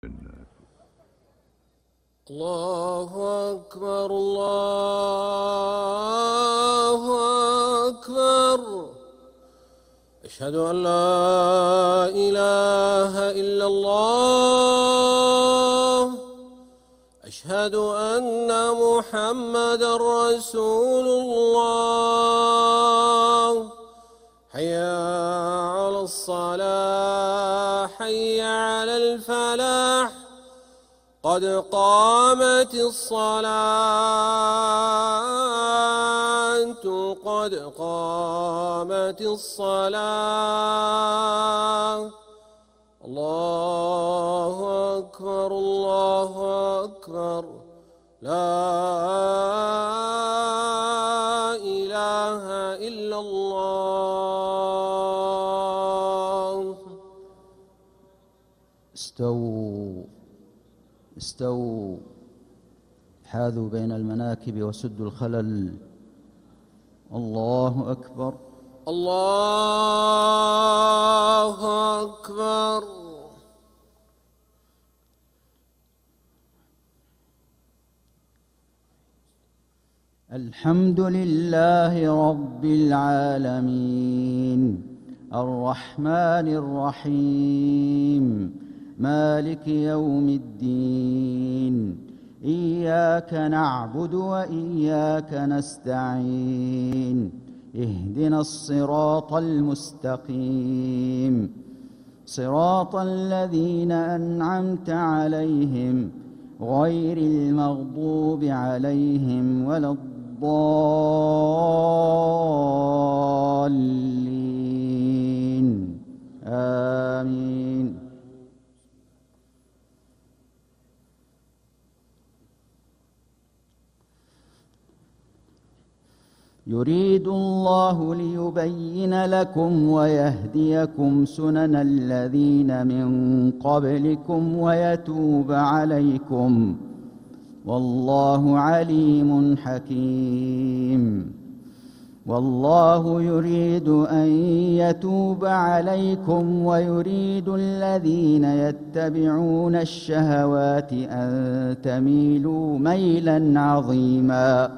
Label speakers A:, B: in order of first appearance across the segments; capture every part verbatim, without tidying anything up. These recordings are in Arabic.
A: الله أكبر الله أكبر. أشهد أن لا إله إلا الله. أشهد أن محمدًا رسول الله. حي على الصلاة حي على الفلاح. قد قامت الصلاة قد قامت الصلاة. الله أكبر الله أكبر. لا إله إلا الله.
B: استووا استووا حاذوا بين المناكب وسدوا الخلل. الله أكبر
A: الله أكبر.
B: الحمد لله رب العالمين الرحمن الرحيم مالك يوم الدين. إياك نعبد وإياك نستعين. اهدنا الصراط المستقيم صراط الذين أنعمت عليهم غير المغضوب عليهم ولا الضالين. آمين. يريد الله ليبين لكم ويهديكم سنن الذين من قبلكم ويتوب عليكم والله عليم حكيم. والله يريد أن يتوب عليكم ويريد الذين يتبعون الشهوات أن تميلوا ميلا عظيما.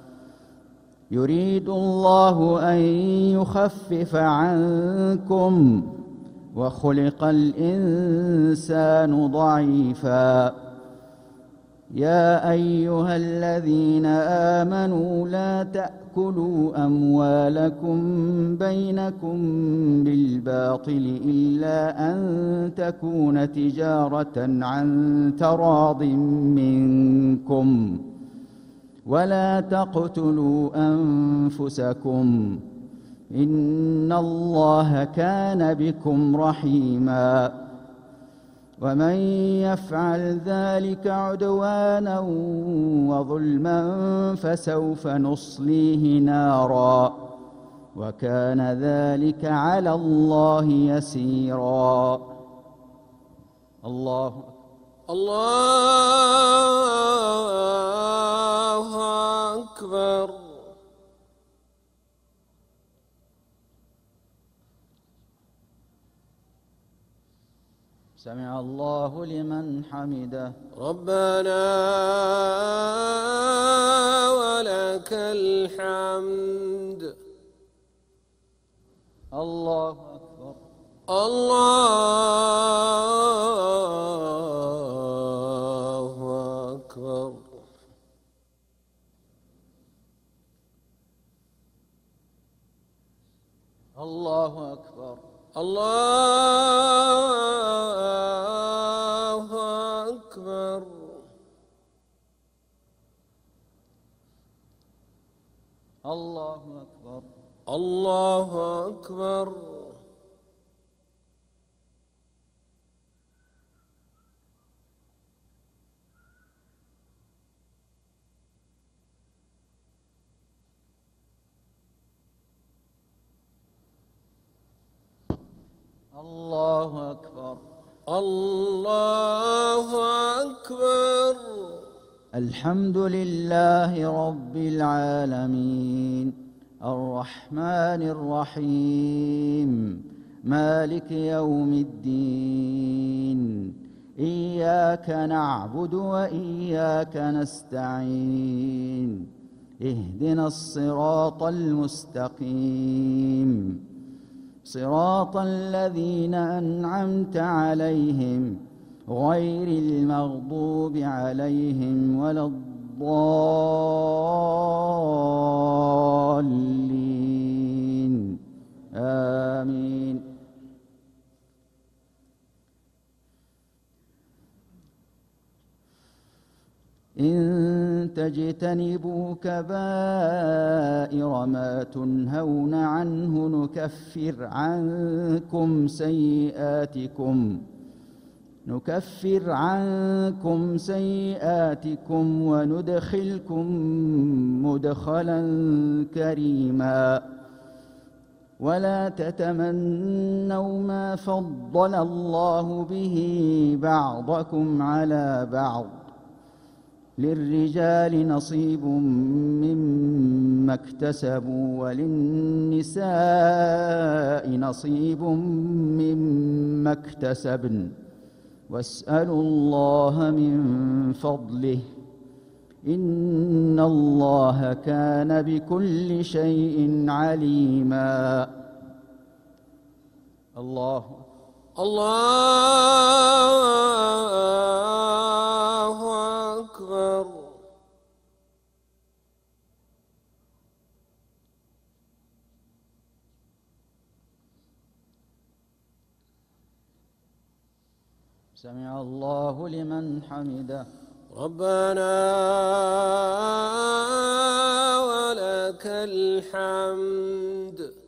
B: يريد الله أن يخفف عنكم وخلق الإنسان ضعيفا. يا أيها الذين آمنوا لا تأكلوا أموالكم بينكم بالباطل إلا أن تكون تجارة عن تراض منكم ولا تقتلوا أنفسكم إن الله كان بكم رحيما. ومن يفعل ذلك عدوانا وظلما فسوف نصليه نارا وكان ذلك على الله يسيرا. الله
A: الله أكبر.
B: سمع الله لمن حمده.
A: ربنا ولك الحمد.
B: الله أكبر
A: الله أكبر.
B: الله أكبر
A: الله أكبر.
B: الله أكبر
A: الله أكبر.
B: الله أكبر
A: الله أكبر.
B: الحمد لله رب العالمين الرحمن الرحيم مالك يوم الدين. إياك نعبد وإياك نستعين اهدنا الصراط المستقيم صراط الذين أنعمت عليهم غير المغضوب عليهم ولا الضالين آمين. إن تجتنبوا كبائر ما تنهون عنه نكفر عنكم سيئاتكم نكفر عنكم سيئاتكم وندخلكم مدخلا كريما ولا تتمنوا ما فضل الله به بعضكم على بعض للرجال نصيب مما اكتسبوا وللنساء نصيب مما اكتسبن واسألوا الله من فضله إن الله كان بكل شيء عليما. الله
A: الله أكبر.
B: سمع الله لمن حمده.
A: ربنا ولك الحمد.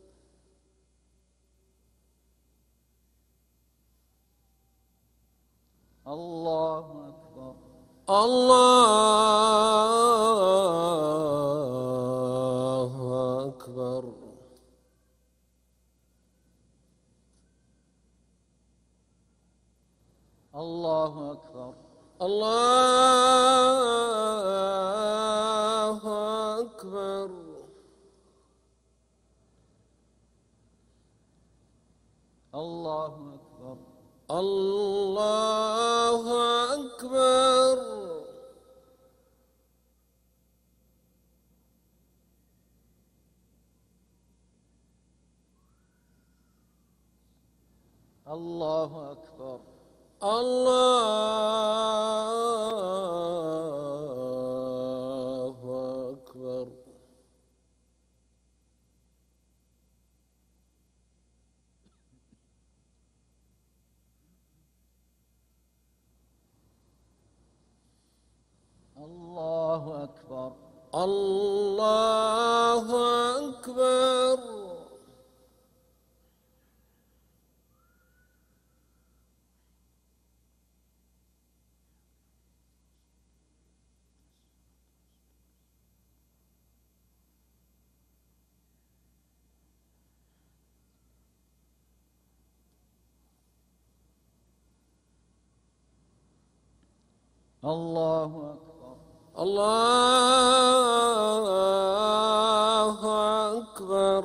B: الله أكبر.
A: الله أكبر.
B: الله أكبر.
A: الله أكبر.
B: الله أكبر.
A: الله أكبر.
B: الله أكبر.
A: الله أكبر.
B: الله أكبر.
A: الله أكبر.
B: الله أكبر.
A: الله أكبر.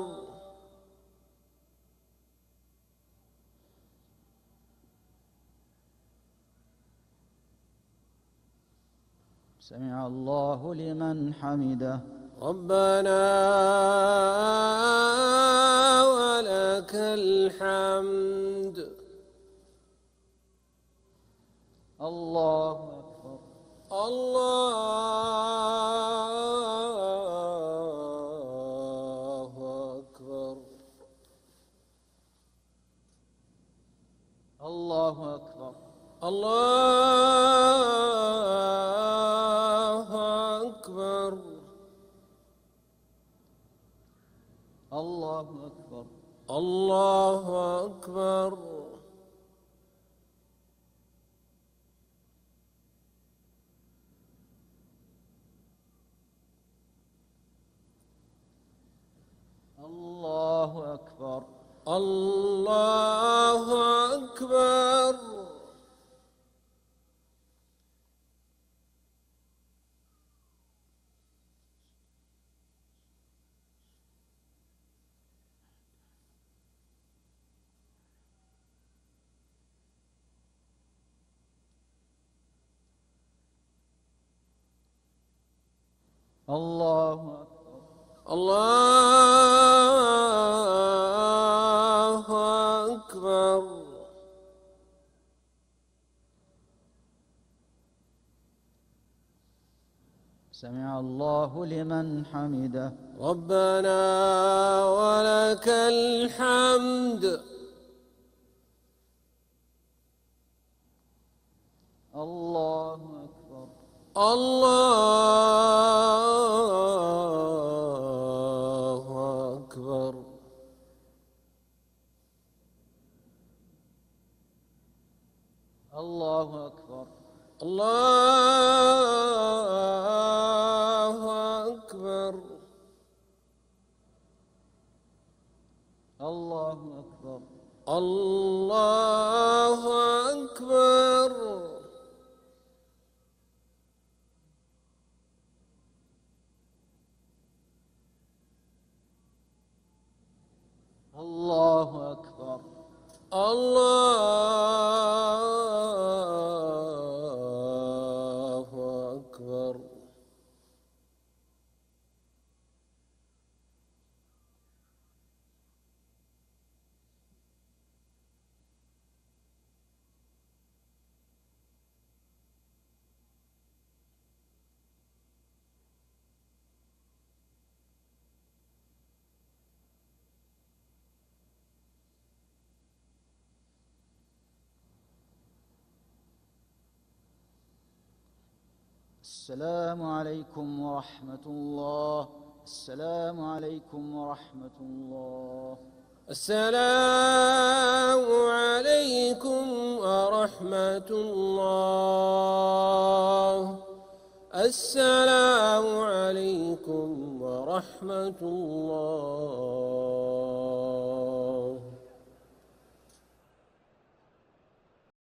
B: سمع الله لمن حمده.
A: ربنا ولك الحمد.
B: الله أكبر.
A: الله أكبر.
B: الله أكبر.
A: الله أكبر.
B: الله أكبر.
A: الله أكبر.
B: الله أكبر.
A: الله أكبر.
B: الله أكبر.
A: الله أكبر.
B: سمع الله لمن حمده.
A: ربنا ولك الحمد.
B: الله أكبر.
A: الله أكبر.
B: الله أكبر.
A: الله أكبر.
B: الله أكبر.
A: الله أكبر.
B: الله أكبر.
A: الله أكبر.
B: السلام عليكم ورحمة الله. السلام عليكم ورحمة الله.
A: السلام عليكم ورحمة الله. السلام عليكم ورحمة الله.